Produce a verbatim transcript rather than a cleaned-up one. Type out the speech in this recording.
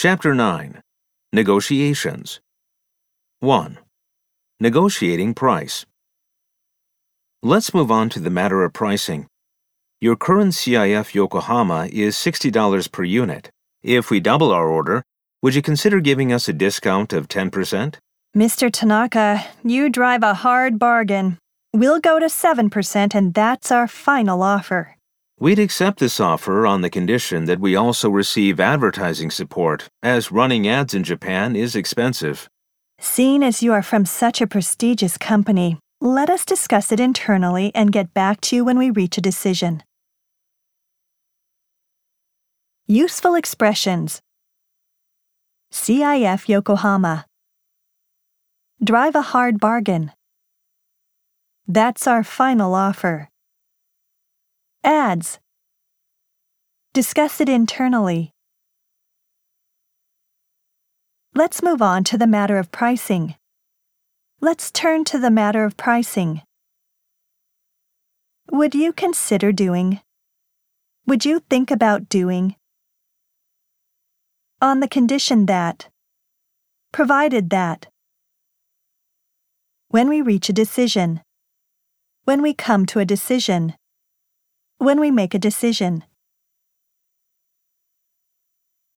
Chapter nine. Negotiations. one. Negotiating price. Let's move on to the matter of pricing. Your current C I F Yokohama is sixty dollars per unit. If we double our order, would you consider giving us a discount of ten percent? Mister Tanaka, you drive a hard bargain. We'll go to seven percent and that's our final offer. We'd accept this offer on the condition that we also receive advertising support, as running ads in Japan is expensive. Seeing as you are from such a prestigious company, let us discuss it internally and get back to you when we reach a decision. Useful expressions. C I F Yokohama. Drive a hard bargain. That's our final offer. Ads. Discuss it internally. Let's move on to the matter of pricing. Let's turn to the matter of pricing. Would you consider doing? Would you think about doing? On the condition that. Provided that. When we reach a decision. When we come to a decision. When we make a decision.